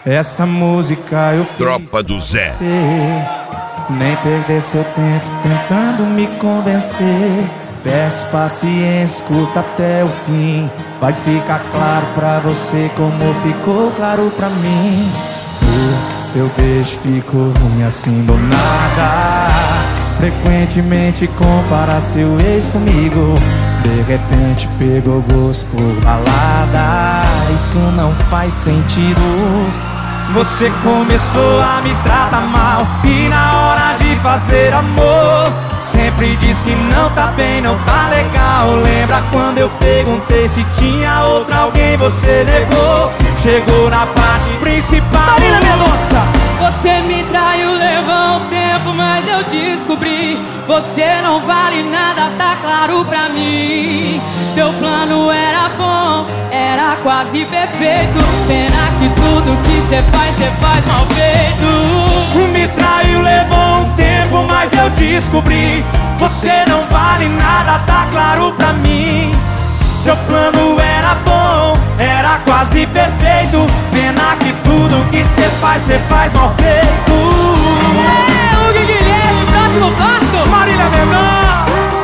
Essa música eu fiz Tropa do Zé. Nem perder seu tempo tentando me convencer. Peço paciência, escuta até o fim. Vai ficar claro pra você como ficou claro pra mim. Seu beijo ficou ruim assim do nada. Frequentemente compara seu ex comigo. De repente pegou gosto por balada. Isso não faz sentido. Você começou a me tratar mal e na hora de fazer amor sempre diz que não tá bem, não tá legal. Lembra quando eu perguntei se tinha outra alguém, você negou. Chegou na parte principal. Marília Mendonça! Você me traiu, levou um tempo, mas eu descobri. Você não vale nada, tá claro pra mim. Seu plano era bom, era quase perfeito. Pena que tudo que cê faz mal feito. Me traiu, levou um tempo, mas eu descobri. Você não vale nada, tá claro pra mim. Seu plano era bom, era quase perfeito. Pena que tudo que cê faz mal feito. É, Hugo Guilherme, próximo passo. Marília Mendonça.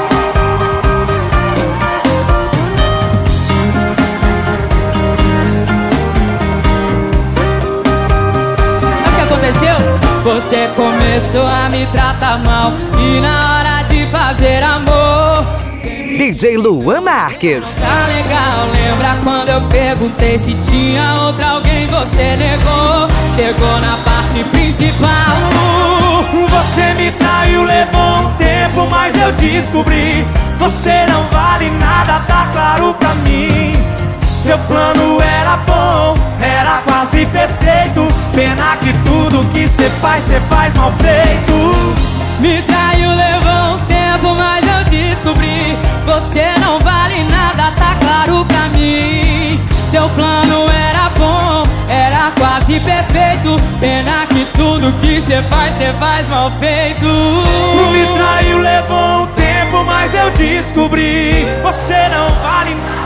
Sabe o que aconteceu? Você começou a me tratar mal e na hora de fazer amor DJ Luan Marques. tá legal, lembra quando eu perguntei se tinha outra alguém, você negou. Chegou na parte principal. Você me traiu, levou um tempo, mas eu descobri. Você não vale nada, tá claro pra mim. Seu plano era bom, era quase perfeito. Pena que tudo que cê faz mal feito. Me traiu, levou um tempo, mas eu descobri. Você não vale nada, tá claro pra mim. Seu plano era bom, era quase perfeito. Pena que tudo que cê faz mal feito. Me traiu, levou um tempo, mas eu descobri. Você não vale nada.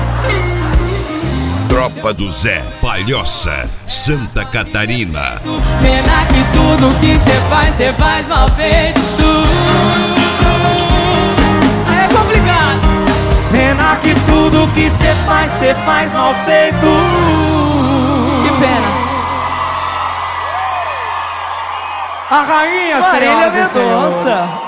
Tropa do Zé, Palhoça, Santa Catarina. Pena que tudo que cê faz mal feito. Aí é complicado. Pena que tudo que cê faz mal feito. Que pena. A rainha, Marília senhoras e senhores. Mendonça.